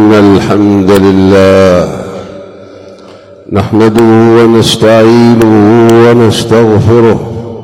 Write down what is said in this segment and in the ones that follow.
إن الحمد لله نحمده ونستعينه ونستغفره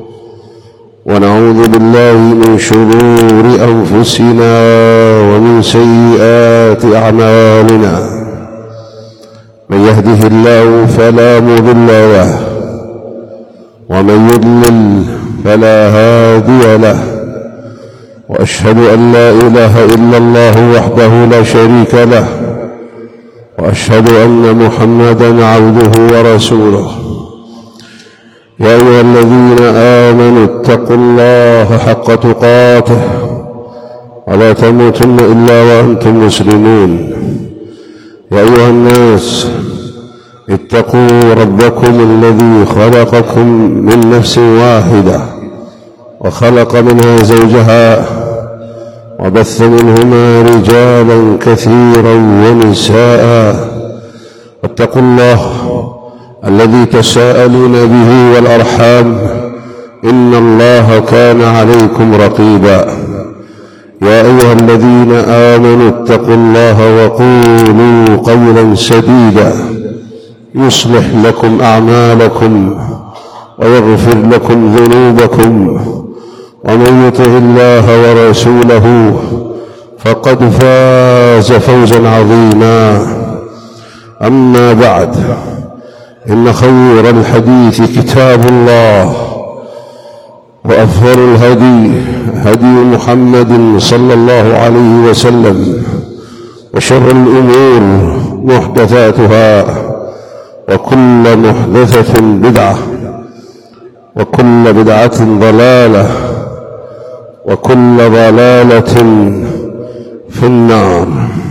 ونعوذ بالله من شرور أنفسنا ومن سيئات أعمالنا. من يهده الله فلا مضل له ومن يضلل فلا هادي له، وأشهد أن لا إله إلا الله وحده لا شريك له، وأشهد أن محمدًا عبده ورسوله. يا أيها الذين آمنوا اتقوا الله حق تقاته ولا تموتن إلا وأنتم مسلمون. يا أيها الناس اتقوا ربكم الذي خلقكم من نفس واحدة وخلق منها زوجها وبث منهما رجالا كثيرا ونساء. واتقوا الله الذي تساءلون به والأرحام إن الله كان عليكم رقيبا. يا أيها الذين آمنوا اتقوا الله وقولوا قولا سديدا يصلح لكم أعمالكم ويغفر لكم ذنوبكم، ومن يطع الله ورسوله فقد فاز فوزا عظيما. أما بعد، إن خير الحديث كتاب الله، وأفضل الهدي هدي محمد صلى الله عليه وسلم، وشر الأمور محدثاتها، وكل محدثة بدعة، وكل بدعة ضلالة، وكل ضلالة في النار.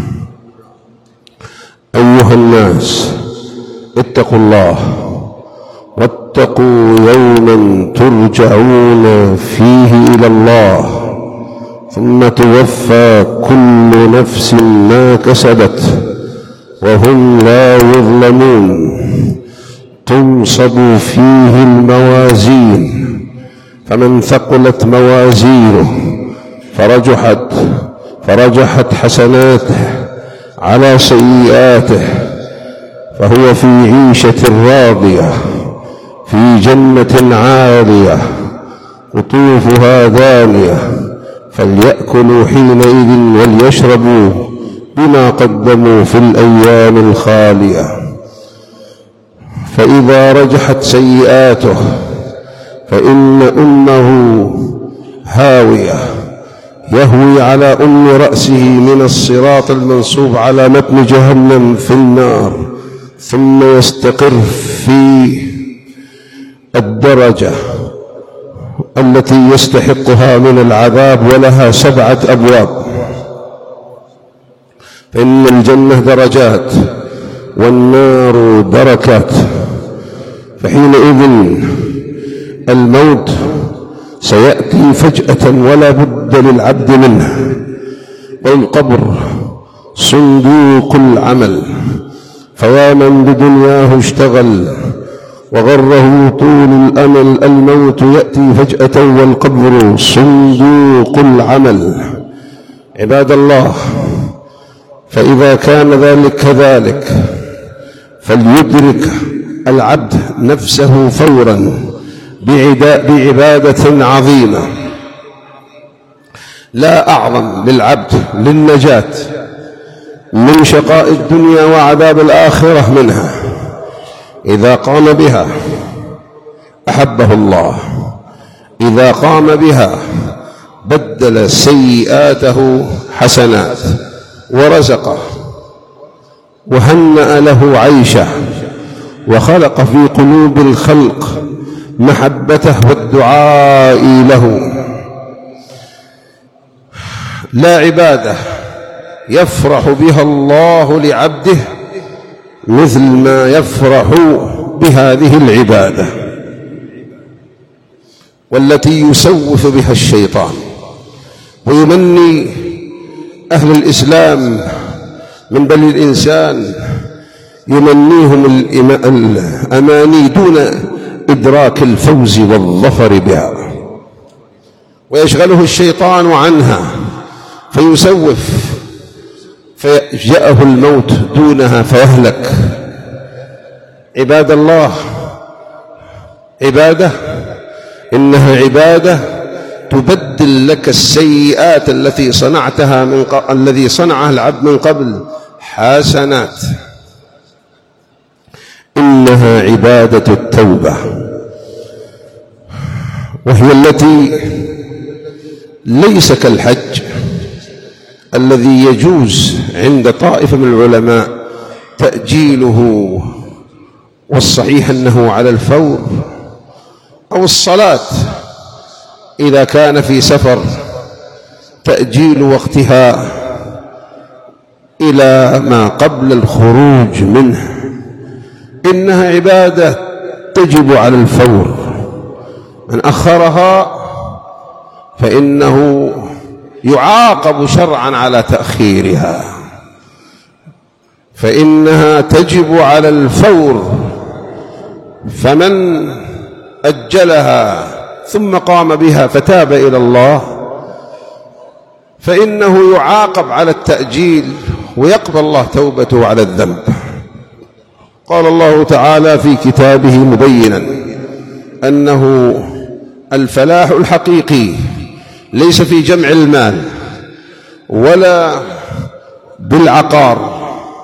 أيها الناس اتقوا الله، واتقوا يوما ترجعون فيه إلى الله، ثم توفى كل نفس ما كسبت وهم لا يظلمون. تنصب فيه الموازين، فمن ثقلت موازينه فرجحت حسناته على سيئاته فهو في عيشة راضية في جنة عالية قطوفها دانية، فليأكلوا حينئذ وليشربوا بما قدموا في الأيام الخالية. فإذا رجحت سيئاته فإن أمه هاوية، يهوي على أم رأسه من الصراط المنصوب على متن جهنم في النار، ثم يستقر في الدرجة التي يستحقها من العذاب، ولها 7 أبواب. فإن الجنة درجات والنار دركات. فحينئذ الموت سيأتي فجأة ولا بد للعبد منه، والقبر صندوق العمل. فيا من بدنياه اشتغل وغره طول الأمل، الموت يأتي فجأة والقبر صندوق العمل. عباد الله، فإذا كان ذلك كذلك فليدرك العبد نفسه فورا بعبادة عظيمة لا أعظم للعبد للنجاة من شقاء الدنيا وعذاب الآخرة منها. إذا قام بها أحبه الله، إذا قام بها بدل سيئاته حسنات ورزقه وهنأ له عيشه، وخلق في قلوب الخلق محبته والدعاء له. لا عبادة يفرح بها الله لعبده مثل ما يفرح بهذه العبادة، والتي يسوف بها الشيطان ويمني أهل الإسلام من بني الإنسان، يمنيهم الأماني دون إدراك الفوز والظفر بها، ويشغله الشيطان عنها فيسوف فيجأه الموت دونها فيهلك. عباد الله، عبادة، إنها عبادة تبدل لك السيئات التي الذي صنعها العبد من قبل حسنات. إنها عبادة التوبة، وهي التي ليس كالحج الذي يجوز عند طائفة من العلماء تأجيله، والصحيح أنه على الفور، أو الصلاة إذا كان في سفر تأجيل وقتها إلى ما قبل الخروج منه. إنها عبادة تجب على الفور، من أخرها فإنه يعاقب شرعا على تأخيرها، فإنها تجب على الفور. فمن أجلها ثم قام بها فتاب إلى الله فإنه يعاقب على التأجيل ويقبل الله توبته على الذنب. قال الله تعالى في كتابه مبينا أنه الفلاح الحقيقي ليس في جمع المال ولا بالعقار،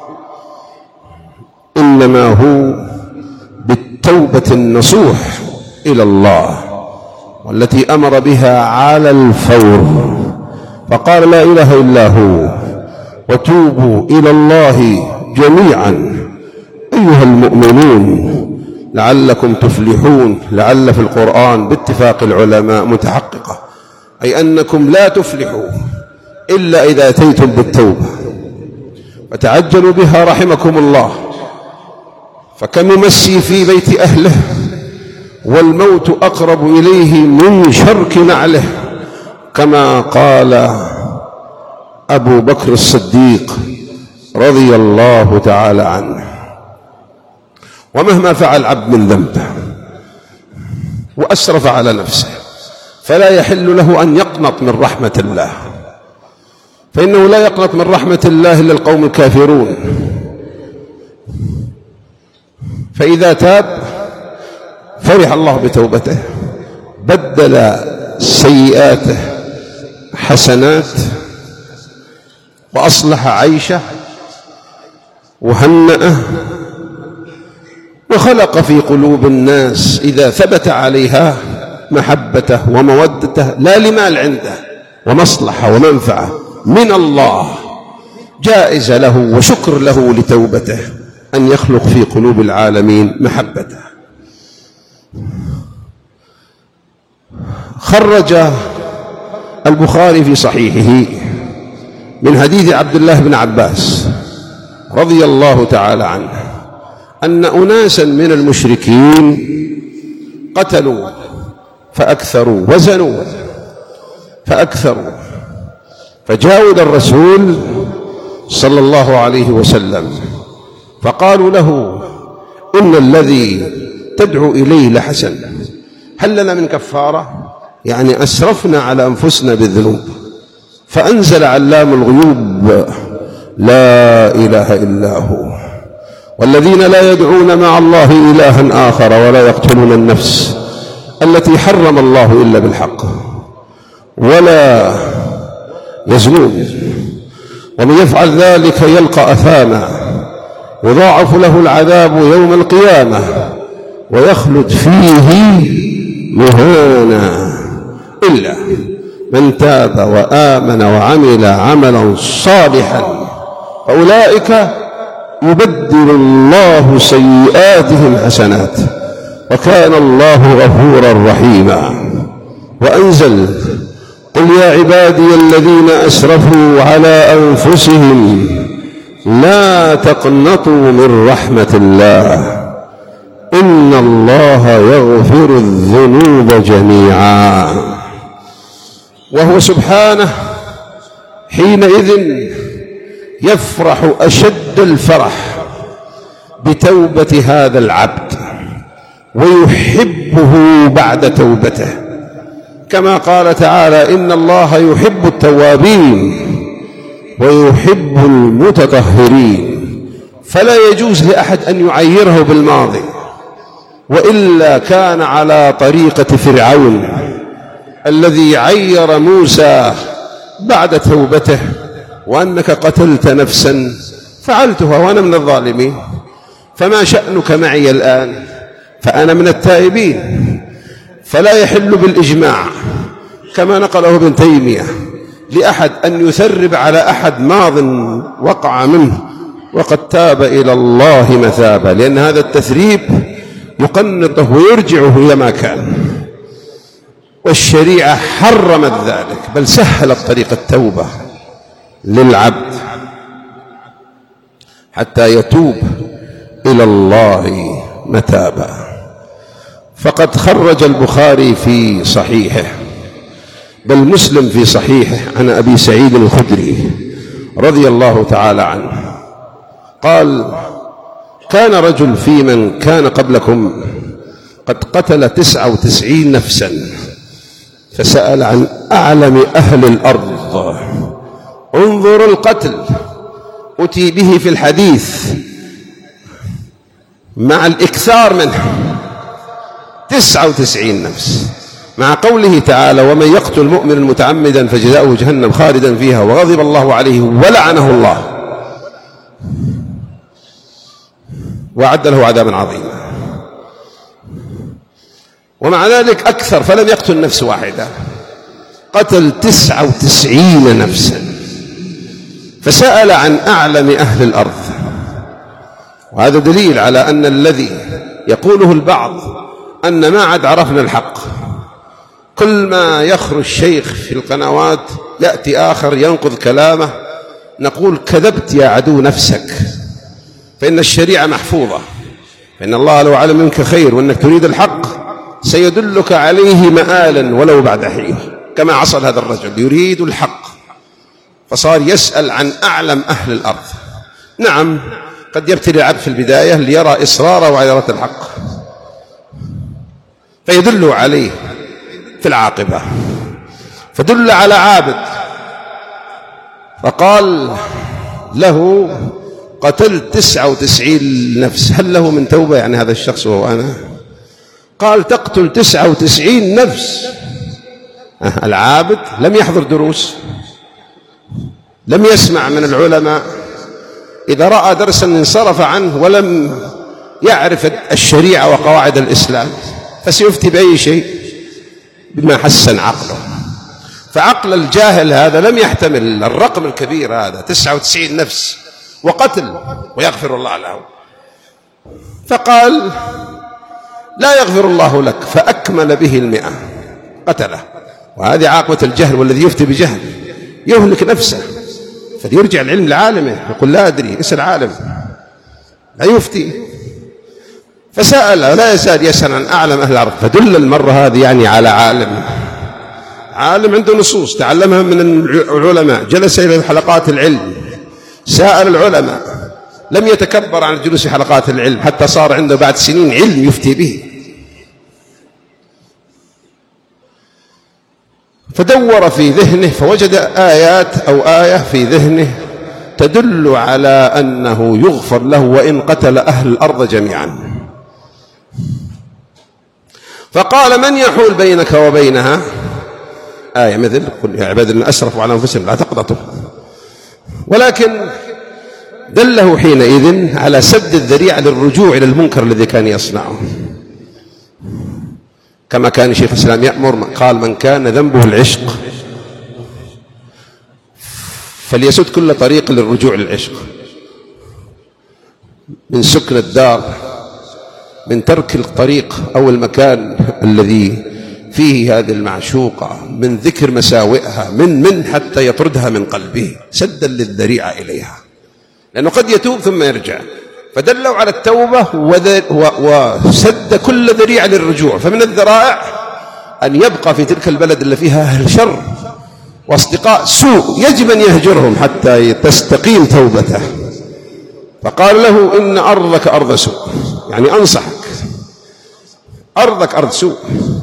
إنما هو بالتوبة النصوح إلى الله، والتي أمر بها على الفور، فقال لا إله إلا هو وتوبوا إلى الله جميعا أيها المؤمنون لعلكم تفلحون. لعل في القرآن باتفاق العلماء متحققة، أي أنكم لا تفلحوا إلا إذا أتيتم بالتوبة، فتعجلوا بها رحمكم الله. فكم يمسي في بيت أهله والموت أقرب إليه من شرك نعله، كما قال أبو بكر الصديق رضي الله تعالى عنه. ومهما فعل عبد من ذنب وأسرف على نفسه فلا يحل له أن يقنط من رحمة الله، فإنه لا يقنط من رحمة الله إلا القوم الكافرون. فإذا تاب فرح الله بتوبته، بدل سيئاته حسنات وأصلح عيشه وهنأه، وخلق في قلوب الناس إذا ثبت عليها محبته ومودته، لا لمال عنده ومصلحة ومنفعة من الله، جائز له وشكر له لتوبته أن يخلق في قلوب العالمين محبته. خرج البخاري في صحيحه من حديث عبد الله بن عباس رضي الله تعالى عنه أن أناسا من المشركين قتلوا فأكثروا وزنوا فأكثروا، فجاءوا إلى الرسول صلى الله عليه وسلم فقالوا له إن الذي تدعو إليه لحسن، هل لنا من كفارة؟ يعني أسرفنا على أنفسنا بالذنوب. فأنزل علام الغيوب لا إله إلا هو والذين لا يدعون مع الله إلها آخر ولا يقتلون النفس التي حرم الله إلا بالحق ولا يزنون ومن يفعل ذلك يلقى أثاما يضاعف له العذاب يوم القيامة ويخلد فيه مهانا إلا من تاب وآمن وعمل عملا صالحا فأولئك يبدل الله سيئاتهم حسنات وكان الله غفورا رحيما. وأنزل قل يا عبادي الذين أسرفوا على أنفسهم لا تقنطوا من رحمة الله إن الله يغفر الذنوب جميعا. وهو سبحانه حينئذ يفرح أشد الفرح بتوبة هذا العبد ويحبه بعد توبته، كما قال تعالى إن الله يحب التوابين ويحب المتطهرين، فلا يجوز لأحد أن يعيره بالماضي، وإلا كان على طريقة فرعون الذي عير موسى بعد توبته: وأنك قتلت نفسا فعلتها وأنا من الظالمين، فما شأنك معي الآن؟ فأنا من التائبين. فلا يحل بالإجماع كما نقله ابن تيمية لأحد أن يثرب على أحد ماض وقع منه وقد تاب إلى الله مثابا، لأن هذا التثريب يقنطه ويرجعه إلى ما كان، والشريعة حرمت ذلك، بل سهلت طريق التوبة للعبد حتى يتوب إلى الله متابا. فقد خرج البخاري في صحيحه، بل مسلم في صحيحه، عن أبي سعيد الخدري رضي الله تعالى عنه قال: كان رجل في من كان قبلكم قد قتل 99 نفسا، فسأل عن أعلم أهل الأرض. انظر القتل أتي به في الحديث مع الإكثار منه، 99 نفس، مع قوله تعالى: ومن يقتل مؤمنا متعمدا فجزاؤه جهنم خالدا فيها وغضب الله عليه ولعنه الله وأعد له عذابا عظيما. ومع ذلك أكثر، فلم يقتل نفس واحدة، قتل 99 نفسا، فسأل عن أعلم أهل الأرض. وهذا دليل على أن الذي يقوله البعض أن ما عاد عرفنا الحق، كل ما يخرج شيخ في القنوات يأتي آخر ينقض كلامه، نقول: كذبت يا عدو نفسك، فإن الشريعة محفوظة، فإن الله لو علم منك خير وأنك تريد الحق سيدلك عليه مآلا ولو بعد حين، كما حصل هذا الرجل يريد الحق فصار يسأل عن أعلم أهل الأرض. نعم، قد يبتلي العبد في البداية ليرى إصراره وعيرة الحق فيدل عليه في العاقبة، فدل على عابد فقال له: قتلت 99 نفس، هل له من توبة؟ يعني هذا الشخص وهو أنا. قال: تقتل 99 نفس. العابد لم يحضر دروس، لم يسمع من العلماء، إذا رأى درسا انصرف عنه ولم يعرف الشريعة وقواعد الإسلام، فسيفتي بأي شيء بما حسن عقله. فعقل الجاهل هذا لم يحتمل الرقم الكبير هذا، 99 نفس وقتل ويغفر الله له. فقال: لا يغفر الله لك، فأكمل به 100 قتله. وهذه عاقبة الجهل، والذي يفتي بجهل يهلك نفسه. فيرجع العلم لعالمه، يقول: لا أدري، اسأل عالم، لا يفتي. فسأل، لا يزال يسأل عن أعلم أهل الأرض، فدل المرة هذه يعني على عالم عنده نصوص تعلمها من العلماء، جلس إلى حلقات العلم، سأل العلماء، لم يتكبر عن الجلوس في حلقات العلم حتى صار عنده بعد سنين علم يفتي به. فدور في ذهنه فوجد آيات أو آية في ذهنه تدل على أنه يغفر له وإن قتل أهل الأرض جميعا. فقال: من يحول بينك وبينها؟ آية مثل: قل يا عباد الذين أسرفوا على أنفسهم لا تقنطوا. ولكن دله حينئذ على سد الذريعة للرجوع إلى المنكر الذي كان يصنعه، كما كان شيخ الإسلام يأمر، قال: من كان ذنبه العشق فليسد كل طريق للرجوع للعشق، من سكن الدار، من ترك الطريق أو المكان الذي فيه هذه المعشوقة، من ذكر مساوئها، من حتى يطردها من قلبه سدا للذريعة إليها، لأنه قد يتوب ثم يرجع. فدلوا على التوبة وسد كل ذريعة للرجوع. فمن الذرائع أن يبقى في تلك البلد اللي فيها أهل شر واصدقاء سوء، يجب أن يهجرهم حتى تستقيم توبته. فقال له: إن أرضك أرض سوء، يعني أنصحك، أرضك أرض سوء،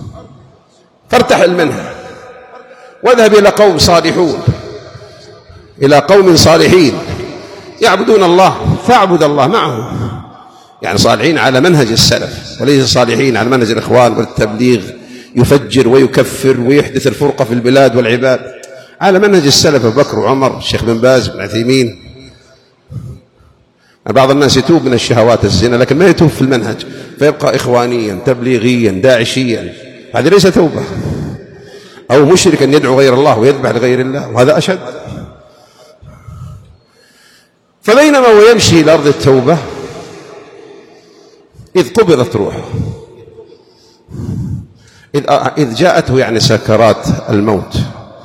فارتحل منها واذهب إلى قوم صالحون إلى قوم صالحين يعبدون الله فاعبد الله معهم، يعني صالحين على منهج السلف وليس صالحين على منهج الإخوان والتبليغ يفجر ويكفر ويحدث الفرقة في البلاد والعباد، على منهج السلف أبو بكر وعمر الشيخ بن باز بن عثيمين. بعض الناس يتوب من الشهوات الزنا لكن ما يتوب في المنهج فيبقى إخوانيا تبليغيا داعشيا، هذه ليس توبة. أو مشركا يدعو غير الله ويذبح لغير الله، وهذا أشد. فبينما هو يمشي إلى أرض التوبة إذ قبضت روحه، إذ جاءته يعني سكرات الموت،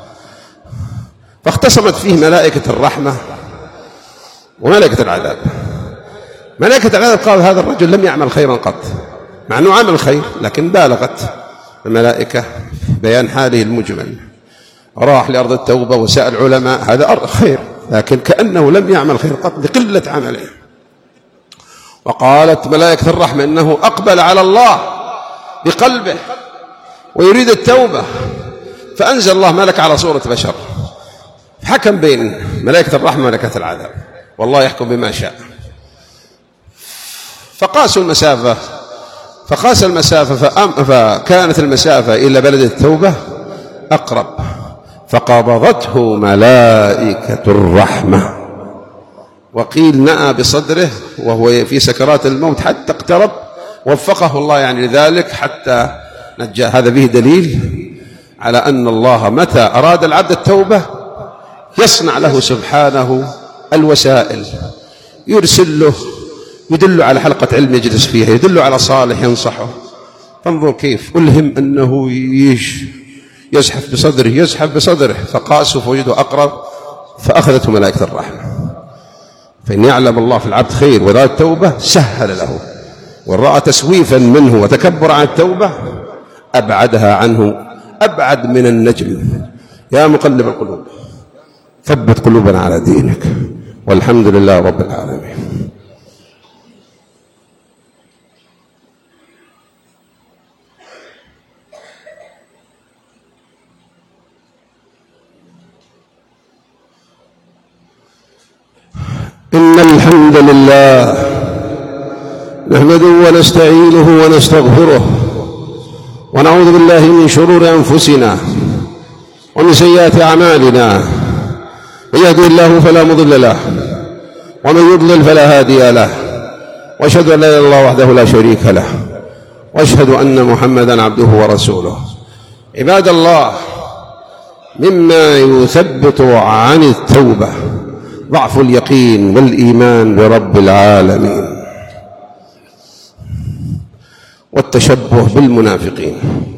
فاختصمت فيه ملائكة الرحمة وملائكة العذاب. ملائكة العذاب قال هذا الرجل لم يعمل خيرا قط، مع أنه عمل خير لكن بالغت الملائكة بيان حاله المجمل. راح لأرض التوبة وسأل علماء هذا خير، لكن كأنه لم يعمل خير قط لقلة عمله. وقالت ملائكة الرحمة إنه أقبل على الله بقلبه ويريد التوبة، فأنزل الله ملك على صورة بشر حكم بين ملائكة الرحمة وملائكة العذاب، والله يحكم بما شاء. فقاسوا المسافة، فقاس المسافة فكانت المسافة إلى بلد التوبة أقرب، فقبضته ملائكة الرحمة. وقيل نأى بصدره وهو في سكرات الموت حتى اقترب، وفقه الله يعني لذلك حتى نجى. هذا به دليل على أن الله متى أراد العبد التوبة يصنع له سبحانه الوسائل، يرسل له، يدل على حلقة علم يجلس فيها، يدل على صالح ينصحه. فانظر كيف ألهم أنه يزحف بصدره فقاسوا فوجده أقرب فأخذته ملائكة الرحمة. فإن يعلم الله في العبد خير ورأى التوبة سهل له، وإن رأى تسويفا منه وتكبر عن التوبة أبعدها عنه أبعد من النجم. يا مقلب القلوب ثبت قلوبنا على دينك، والحمد لله رب العالمين. إن الحمد لله نحمده ونستعينه ونستغفره ونعوذ بالله من شرور أنفسنا ومن سيئات أعمالنا، من يهده الله فلا مضل له ومن يضلل فلا هادي له، وأشهد أن لا إله إلا الله وحده لا شريك له، وأشهد أن محمدا عبده ورسوله. عباد الله، مما يثبت عن التوبة ضعف اليقين والإيمان برب العالمين والتشبه بالمنافقين.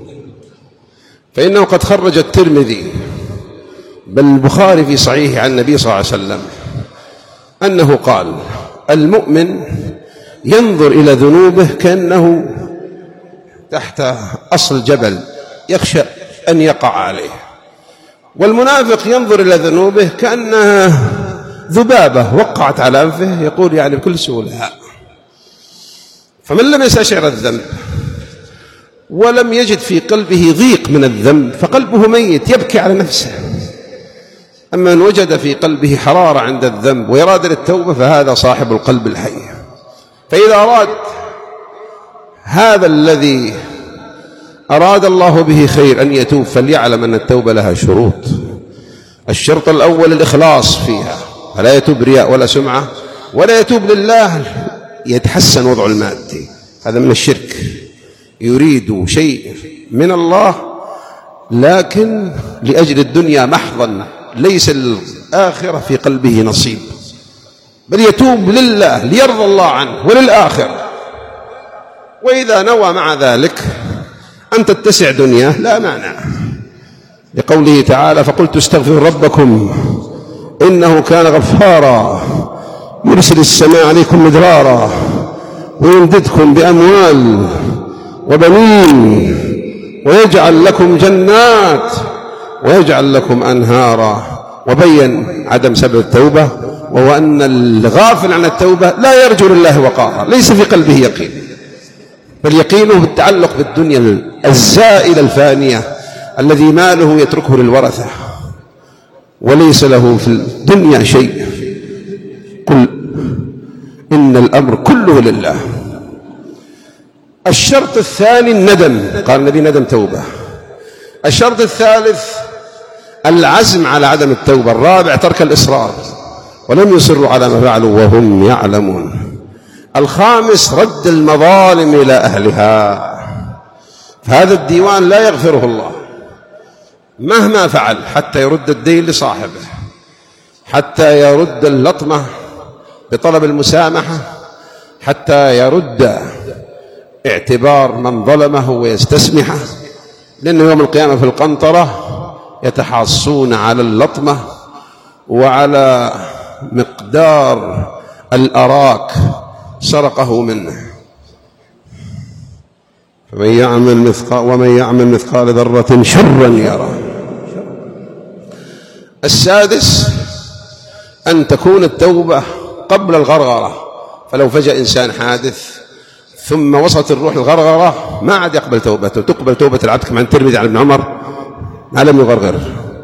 فإنه قد خرج الترمذي بل البخاري في صحيح عن النبي صلى الله عليه وسلم أنه قال: المؤمن ينظر إلى ذنوبه كأنه تحت أصل جبل يخشى أن يقع عليه، والمنافق ينظر إلى ذنوبه كأنها ذبابة وقعت على أنفه، يقول يعني بكل سهولة. فمن لم يستشعر الذنب ولم يجد في قلبه ضيق من الذنب فقلبه ميت يبكي على نفسه. أما من وجد في قلبه حرارة عند الذنب ويراد للتوبة فهذا صاحب القلب الحي. فإذا أراد هذا الذي أراد الله به خير أن يتوب فليعلم أن التوبة لها شروط. الشرط الأول الإخلاص فيها، فلا يتوب رياء ولا سمعة، ولا يتوب لله يتحسن وضع المادي، هذا من الشرك. يريد شيء من الله لكن لأجل الدنيا محضا، ليس الآخرة في قلبه نصيب، بل يتوب لله ليرضى الله عنه وللآخرة. وإذا نوى مع ذلك أن تتسع دنياه لا مانع، لقوله تعالى: فقلت استغفروا ربكم إنه كان غفارا يرسل السماء عليكم مدرارا ويمددكم بأموال وبنين ويجعل لكم جنات ويجعل لكم أنهارا. وبين عدم سبب التوبة، وهو أن الغافل عن التوبة لا يرجو لله وقارا، ليس في قلبه يقين، بل يقينه بالتعلق بالدنيا الزائلة الفانية، الذي ماله يتركه للورثة وليس له في الدنيا شيء. قل إن الأمر كله لله. الشرط الثاني الندم، قال النبي ندم توبة. الشرط الثالث العزم على عدم التوبة. الرابع ترك الإصرار، ولم يصروا على ما فعلوا وهم يعلمون. الخامس رد المظالم إلى أهلها. فهذا الديوان لا يغفره الله مهما فعل، حتى يرد الدين لصاحبه، حتى يرد اللطمة بطلب المسامحة، حتى يرد اعتبار من ظلمه ويستسمحه. لأن يوم القيامة في القنطرة يتحاصون على اللطمة وعلى مقدار الأراك سرقه منه. ومن يعمل مثقال ذرة شرا يرى. السادس أن تكون التوبة قبل الغرغرة. فلو فجأ إنسان حادث ثم وصلت الروح الغرغرة ما عاد يقبل توبته، تقبل توبة العبد كما عن الترمذي عن ابن عمر ما لم يغرغر.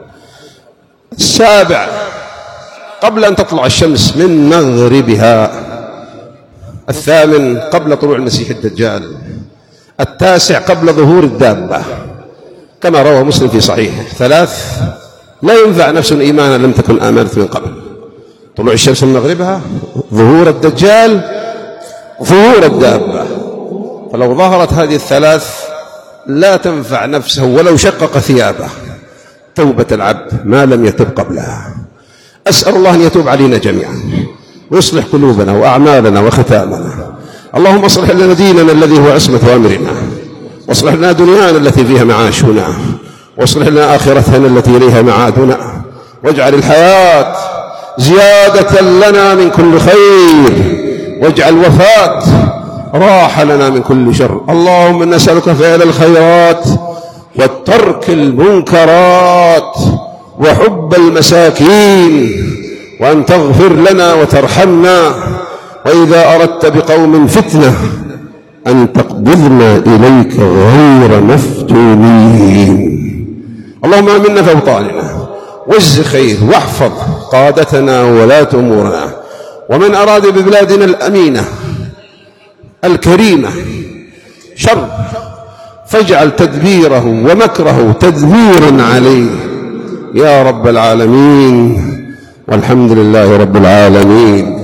السابع قبل أن تطلع الشمس من مغربها. الثامن قبل طلوع المسيح الدجال. التاسع قبل ظهور الدابة كما روى مسلم في صحيحه. ثلاث لا ينفع نفس إيمانا لم تكن آمنت من قبل: طلوع الشمس من مغربها، ظهور الدجال، ظهور الدابة. فلو ظهرت هذه الثلاث لا تنفع نفسه ولو شقق ثيابه توبة العبد ما لم يتب قبلها. أسأل الله أن يتوب علينا جميعا ويصلح قلوبنا وأعمالنا وختامنا. اللهم اصلح لنا ديننا الذي هو عصمة أمرنا، واصلح لنا دنيانا التي فيها معاشنا، واصلح لنا آخرتنا التي إليها معادنا، واجعل الحياة زيادة لنا من كل خير، واجعل الوفاة راحة لنا من كل شر. اللهم نسألك فعل الخيرات وترك المنكرات وحب المساكين، وأن تغفر لنا وترحمنا، وإذا أردت بقوم فتنة أن تقبضنا إليك غير مفتونين. اللهم آمنا في أوطاننا واجز خير، واحفظ قادتنا وولاة أمورنا، ومن أراد ببلادنا الأمينة الكريمة شر فاجعل تدبيره ومكره تدميرا عليه يا رب العالمين. والحمد لله رب العالمين.